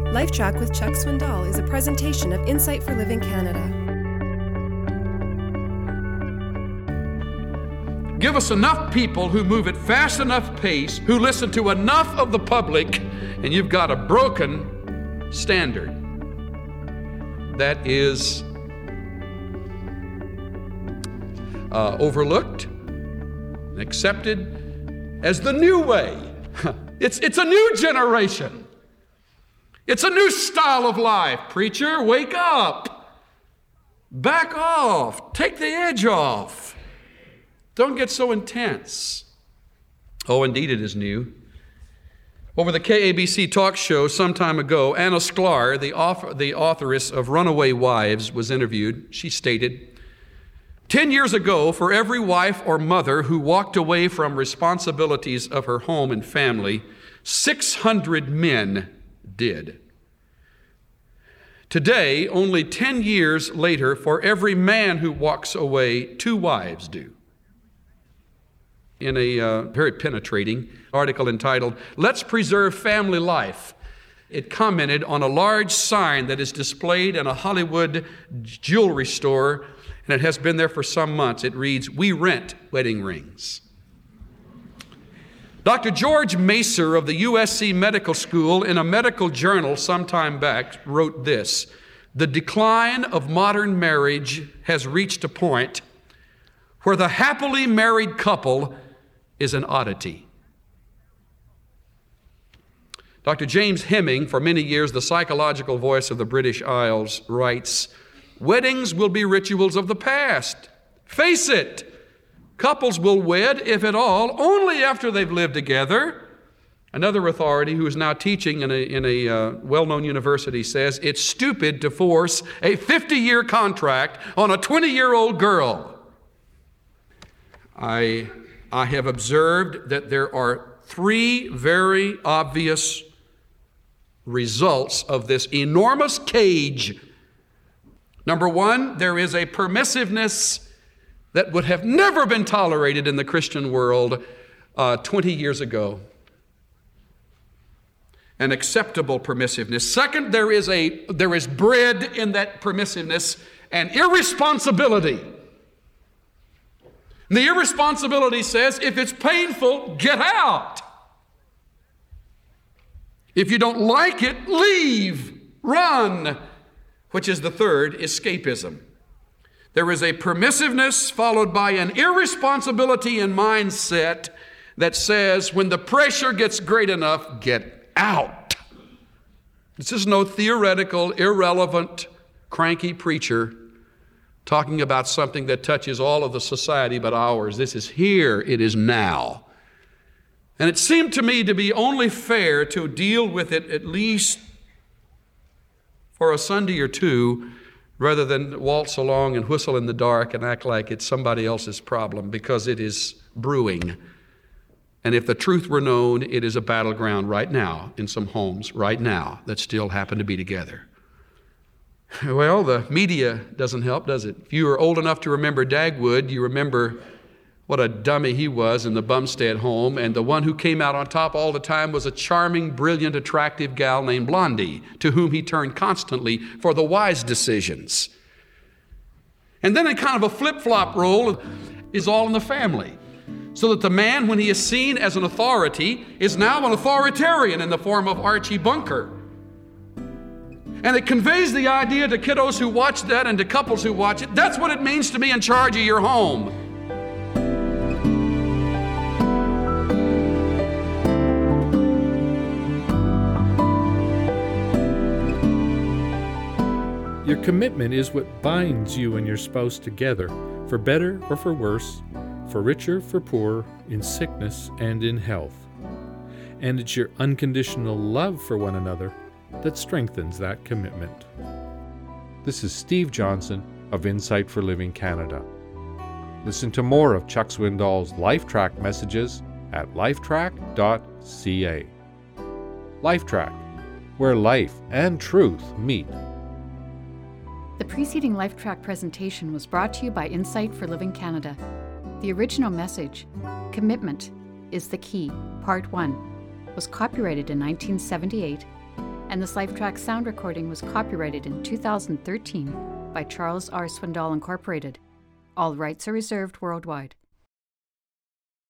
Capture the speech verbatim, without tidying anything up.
LifeTrack with Chuck Swindoll is a presentation of Insight for Living Canada. Give us enough people who move at fast enough pace, who listen to enough of the public, and you've got a broken standard that is uh, overlooked and accepted as the new way. It's, it's a new generation. It's a new style of life. Preacher, wake up. Back off. Take the edge off. Don't get so intense. Oh, indeed it is new. Over the K A B C talk show some time ago, Anna Sklar, the, author, the authoress of Runaway Wives, was interviewed. She stated, Ten years ago, for every wife or mother who walked away from responsibilities of her home and family, six hundred men did. Today, only ten years later, for every man who walks away, two wives do. In a uh, very penetrating article entitled, Let's Preserve Family Life, it commented on a large sign that is displayed in a Hollywood jewelry store, and it has been there for some months. It reads, We rent wedding rings. Doctor George Macer of the U S C Medical School, in a medical journal some time back, wrote this, The decline of modern marriage has reached a point where the happily married couple is an oddity. Doctor James Hemming, for many years the psychological voice of the British Isles, writes, Weddings will be rituals of the past. Face it, couples will wed, if at all, only after they've lived together. Another authority who is now teaching in a, in a uh, well-known university says, it's stupid to force a fifty-year contract on a twenty-year-old girl. I, I have observed that there are three very obvious results of this enormous cage. Number one, there is a permissiveness that would have never been tolerated in the Christian world uh, twenty years ago. An acceptable permissiveness. Second, there is a there is bred in that permissiveness an irresponsibility. And the irresponsibility says, if it's painful, get out. If you don't like it, leave, run, which is the third, escapism. There is a permissiveness followed by an irresponsibility and mindset that says, when the pressure gets great enough, get out. This is no theoretical, irrelevant, cranky preacher talking about something that touches all of the society but ours. This is here, it is now. And it seemed to me to be only fair to deal with it at least for a Sunday or two, rather than waltz along and whistle in the dark and act like it's somebody else's problem, because it is brewing. And if the truth were known, it is a battleground right now in some homes right now that still happen to be together. Well, the media doesn't help, does it? If you are old enough to remember Dagwood, you remember what a dummy he was in the Bumstead home, and the one who came out on top all the time was a charming, brilliant, attractive gal named Blondie, to whom he turned constantly for the wise decisions. And then a kind of a flip-flop role is all in the family, so that the man, when he is seen as an authority, is now an authoritarian in the form of Archie Bunker. And it conveys the idea to kiddos who watch that and to couples who watch it, that's what it means to be in charge of your home. Your commitment is what binds you and your spouse together, for better or for worse, for richer, for poor, in sickness and in health. And it's your unconditional love for one another that strengthens that commitment. This is Steve Johnson of Insight for Living Canada. Listen to more of Chuck Swindoll's LifeTrack messages at lifetrack dot c a. LifeTrack, where life and truth meet. The preceding LifeTrack presentation was brought to you by Insight for Living Canada. The original message, Commitment is the Key, Part one, was copyrighted in nineteen seventy-eight and this LifeTrack sound recording was copyrighted in two thousand thirteen by Charles R. Swindoll Incorporated. All rights are reserved worldwide.